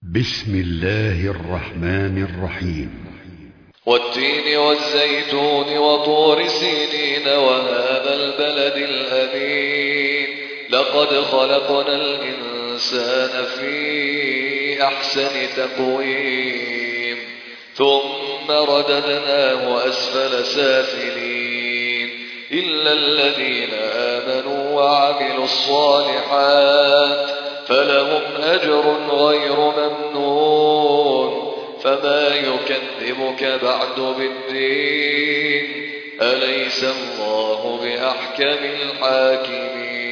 بسم الله الرحمن الرحيم. والتين والزيتون وطور سينين وهذا البلد الأمين لقد خلقنا الإنسان في أحسن تقويم ثم رددناه أسفل سافلين إلا الذين آمنوا وعملوا الصالحات فلهم أجر غير ممنون فما يكذبك بعد بالدين أليس الله بأحكم الحاكمين.